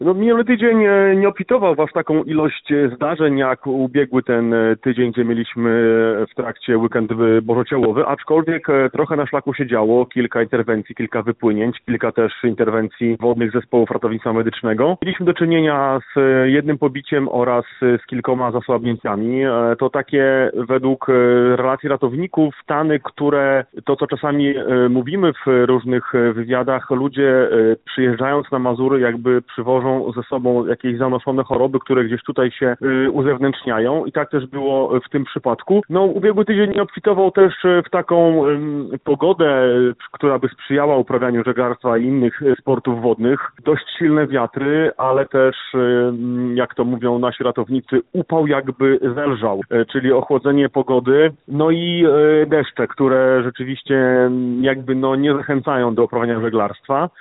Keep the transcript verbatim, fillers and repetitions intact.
No, miniony tydzień e, nie obfitował w aż taką ilość e, zdarzeń jak ubiegły ten e, tydzień, gdzie mieliśmy w trakcie weekend e, bożociołowy, aczkolwiek e, trochę na szlaku się działo, kilka interwencji, kilka wypłynięć, kilka też interwencji wodnych zespołów ratownictwa medycznego. Mieliśmy do czynienia z e, jednym pobiciem oraz e, z kilkoma zasłabnięciami. E, to takie według e, relacji ratowników stany, które to co czasami e, mówimy w różnych e, wywiadach, ludzie e, przyjeżdżając na Mazury jakby przywożą ze sobą jakieś zanoszone choroby, które gdzieś tutaj się y, uzewnętrzniają i tak też było w tym przypadku. No, ubiegły tydzień nie obfitował też w taką y, pogodę, która by sprzyjała uprawianiu żeglarstwa i innych y, sportów wodnych. Dość silne wiatry, ale też, y, jak to mówią nasi ratownicy, upał jakby zelżał, y, czyli ochłodzenie pogody, no i y, deszcze, które rzeczywiście jakby no nie zachęcają do uprawiania żeglarstwa.